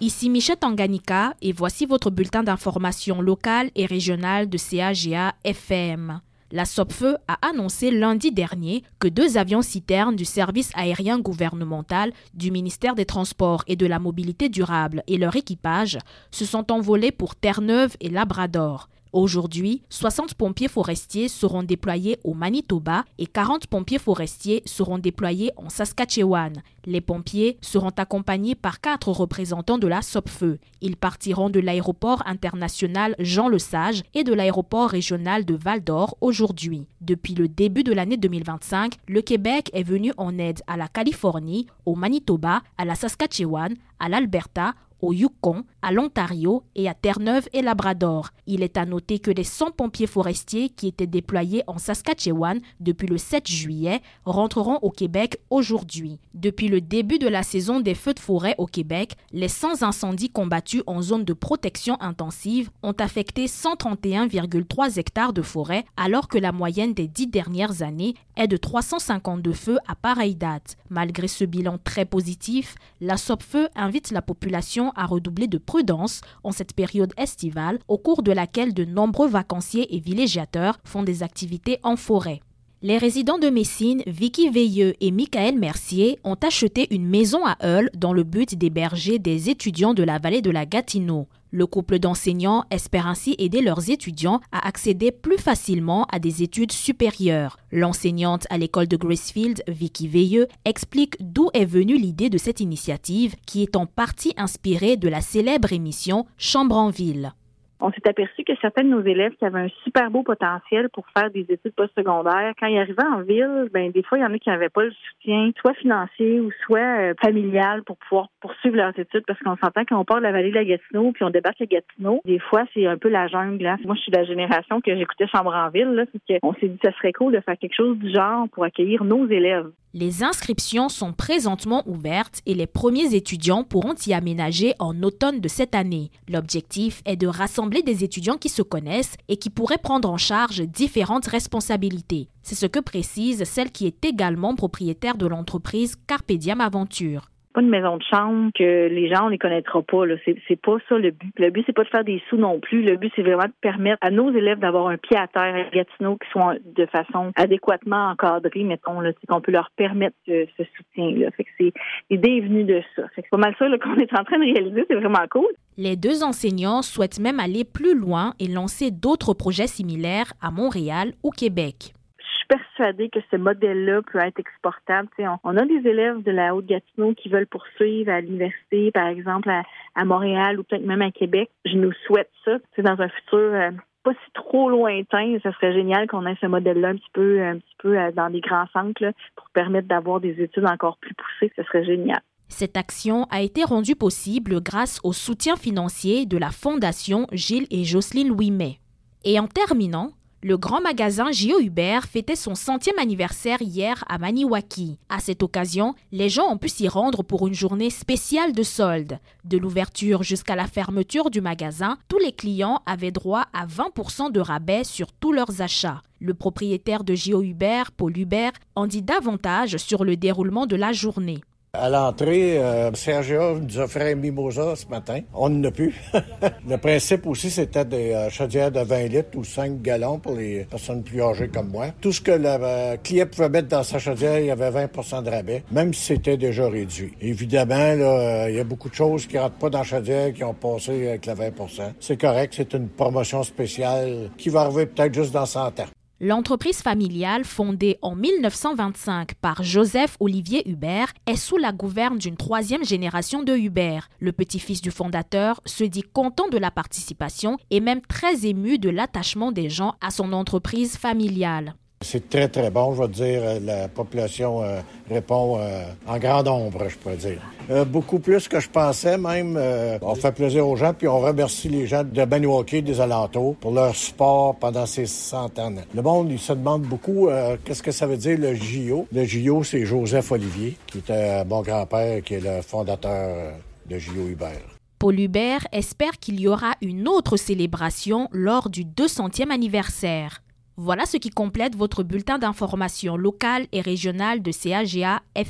Ici Michette Tanganyika et voici votre bulletin d'information locale et régionale de CAGA FM. La SOPFEU a annoncé lundi dernier que 2 avions citernes du service aérien gouvernemental du ministère des Transports et de la Mobilité durable et leur équipage se sont envolés pour Terre-Neuve et Labrador. Aujourd'hui, 60 pompiers forestiers seront déployés au Manitoba et 40 pompiers forestiers seront déployés en Saskatchewan. Les pompiers seront accompagnés par 4 représentants de la SOPFEU. Ils partiront de l'aéroport international Jean-Lesage et de l'aéroport régional de Val-d'Or aujourd'hui. Depuis le début de l'année 2025, le Québec est venu en aide à la Californie, au Manitoba, à la Saskatchewan, à l'Alberta, au Yukon, à l'Ontario et à Terre-Neuve et Labrador. Il est à noter que les 100 pompiers forestiers qui étaient déployés en Saskatchewan depuis le 7 juillet rentreront au Québec aujourd'hui. Depuis le début de la saison des feux de forêt au Québec, les 100 incendies combattus en zone de protection intensive ont affecté 131,3 hectares de forêt alors que la moyenne des 10 dernières années est de 352 feux à pareille date. Malgré ce bilan très positif, la SOPFEU invite la population à redoubler de prudence en cette période estivale au cours de laquelle de nombreux vacanciers et villégiateurs font des activités en forêt. Les résidents de Messine, Vicky Veilleux et Michael Mercier, ont acheté une maison à Hull dans le but d'héberger des étudiants de la vallée de la Gatineau. Le couple d'enseignants espère ainsi aider leurs étudiants à accéder plus facilement à des études supérieures. L'enseignante à l'école de Gracefield, Vicky Veilleux, explique d'où est venue l'idée de cette initiative qui est en partie inspirée de la célèbre émission Chambre en ville. On s'est aperçu que certains de nos élèves qui avaient un super beau potentiel pour faire des études postsecondaires, quand ils arrivaient en ville, des fois, il y en a qui n'avaient pas le soutien, soit financier ou soit familial pour pouvoir poursuivre leurs études, parce qu'on s'entend qu'on part de la vallée de la Gatineau puis on débarque à Gatineau. Des fois, c'est un peu la jungle. Hein. Moi, je suis de la génération que j'écoutais Chambre en ville, là, on s'est dit que ça serait cool de faire quelque chose du genre pour accueillir nos élèves. Les inscriptions sont présentement ouvertes et les premiers étudiants pourront y aménager en automne de cette année. L'objectif est de rassembler des étudiants qui se connaissent et qui pourraient prendre en charge différentes responsabilités. C'est ce que précise celle qui est également propriétaire de l'entreprise Carpe Diem Aventure. Pas une maison de chambre que les gens, on les connaîtra pas. Là. C'est pas ça le but. Le but, c'est pas de faire des sous non plus. Le but, c'est vraiment de permettre à nos élèves d'avoir un pied à terre à Gatineau qui soit de façon adéquatement encadrée, mettons, là, qu'on peut leur permettre ce soutien-là. Fait que l'idée est venue de ça. Fait que c'est pas mal ça là, qu'on est en train de réaliser. C'est vraiment cool. Les 2 enseignants souhaitent même aller plus loin et lancer d'autres projets similaires à Montréal ou Québec. Je suis persuadée que ce modèle-là peut être exportable. On a des élèves de la Haute-Gatineau qui veulent poursuivre à l'université, par exemple à Montréal ou peut-être même à Québec. Je nous souhaite ça. Dans un futur pas si trop lointain, ça serait génial qu'on ait ce modèle-là un petit peu dans des grands centres là, pour permettre d'avoir des études encore plus poussées. Ce serait génial. Cette action a été rendue possible grâce au soutien financier de la Fondation Gilles et Jocelyne Ouimet. Et en terminant, le grand magasin J.O. Hubert fêtait son 100e anniversaire hier à Maniwaki. À cette occasion, les gens ont pu s'y rendre pour une journée spéciale de solde. De l'ouverture jusqu'à la fermeture du magasin, tous les clients avaient droit à 20% de rabais sur tous leurs achats. Le propriétaire de J.O. Hubert, Paul Hubert, en dit davantage sur le déroulement de la journée. À l'entrée, CAGA nous offrait un mimosa ce matin. On n'en a plus. Le principe aussi, c'était des chaudières de 20 litres ou 5 gallons pour les personnes plus âgées comme moi. Tout ce que le client pouvait mettre dans sa chaudière, il y avait 20% de rabais, même si c'était déjà réduit. Évidemment, là, il y a beaucoup de choses qui ne rentrent pas dans la chaudière qui ont passé avec le 20%. C'est correct, c'est une promotion spéciale qui va arriver peut-être juste dans 100 ans. L'entreprise familiale, fondée en 1925 par Joseph-Olivier Hubert, est sous la gouverne d'une 3e génération de Hubert. Le petit-fils du fondateur se dit content de la participation et même très ému de l'attachement des gens à son entreprise familiale. C'est très, très bon, je vais dire. La population répond en grand nombre, je pourrais dire. Beaucoup plus que je pensais, même. On fait plaisir aux gens, puis on remercie les gens de Maniwaki, des alentours, pour leur support pendant ces 100 ans. Le monde, il se demande beaucoup qu'est-ce que ça veut dire le JO. Le JO, c'est Joseph Olivier, qui était mon grand-père, qui est le fondateur de J.O. Hubert. Paul Hubert espère qu'il y aura une autre célébration lors du 200e anniversaire. Voilà ce qui complète votre bulletin d'information locale et régionale de CAGA FM.